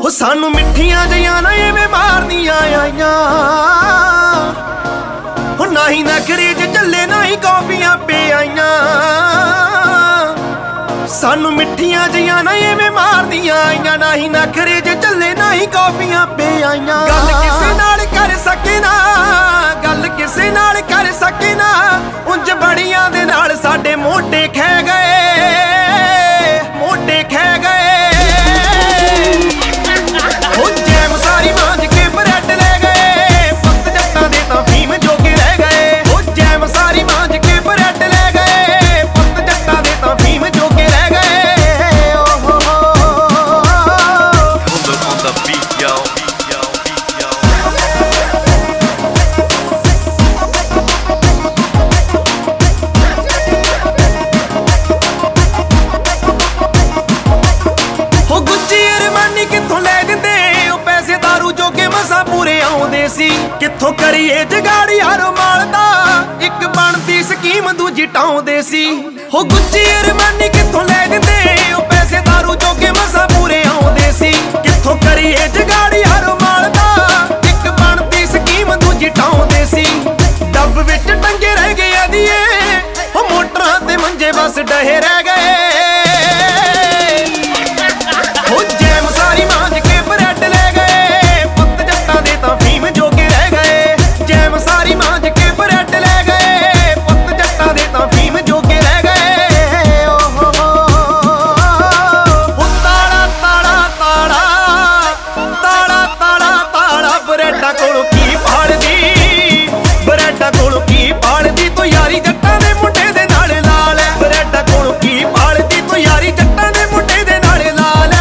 हो सानू मिठियां जियां ना इवें मारदियां आईयां हो ना ही नखरे च चले ना ही कॉफियां पे आईयां सानू मिठियां जियां ना इवें मारदियां आईयां ना ही नखरे च चले ना ही कॉफियां पे आईयां गल किसे नाल कर सके ना गल किसे नाल कर सके ना उंज बड़ियां दे नाल साडे मोढे खै गए मोढे खै गए हो जैम सारी मांझ के ब्रेड ले गए पुत जट्टां दे तां फीम जोगे रह गए हो जैम सारी मांझ के ब्रेड ले गए पुत जट्टां दे तां फीम जोगे रह गए On the beat, yo. हो गुच्ची अरमानी कित्थों ले दिंदे ओ पैसे दारू जोगे मसां पूरे आउंदे सी कित्थों करिए जगाड़ यारो माल दा इक बनदी स्कीम दूजी टाउंदे सी हो गुच्ची अरमानी कित्थों ले दिंदे ओ पैसे दारू जोगे मसां पूरे आउंदे सी कित्थों करिए जगाड़ यारो माल दा इक बनदी स्कीम दूजी टाउंदे सी डब विच टंगे रह गए अदिए हो मोटरां ते मंजे बस डहे रह गए हो जैम सारी मांझ के ब्रेड ले गए पुत जट्टां दे तां फीम जोगे रह गए जैम सारी मांझ के ब्रेड ले गए पुत जट्टां दे तां फीम जोगे रह गए हो ताड़ा ताड़ा ताड़ा ताड़ा ताड़ा ताड़ा ब्रेडां कोलों की भालदी ब्रेडां कोलों की भालदी तूं यारी जट्टां दे मुंडे दे नाल ला ले ब्रेडां कोलों की भालदी तूं यारी जट्टां दे मुंडे दे नाल ला ले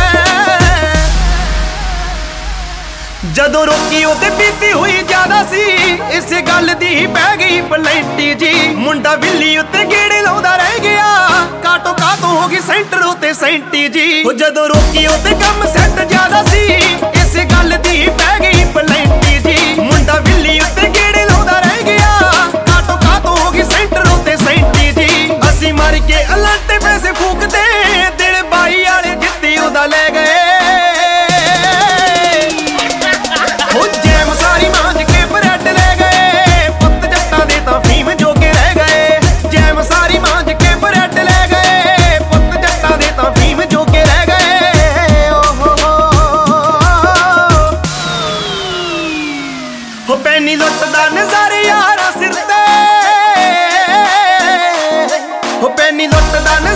जदों रोकी ओते पीती हुई ज्यादा सी इसे गल दी पै गई पलैंटी जी मुंडा विल्ली उत्ते गेड़े लाउंदा रह गया काटो काटो हो गई सेंटर उत्ते सेंटी जी हो जदों रोकी ओते कम सेट ज्यादा सी इसे गल दी पै गई पलैंटी जी मुंडा विल्ली उत्ते गेड़े लाउंदा रह गया काटो काटो हो गई सेंटर उत्ते सेंटी जी असी मर के अलांटे पैसे फूकदे दिल बाई वाले जिद्दी उदा ले गए हो जैम सारी मांझ के ब्रेड ले गए पुत जट्टां दे तां फीम जोगे रह गए जैम सारी मांझ के ब्रेड ले गए पुत जट्टां दे तां फीम जोगे रह गए हो पैनी लुੱਟਦਾ नज़ारे यारा सिर ते हो पैनी लुੱਟਦਾ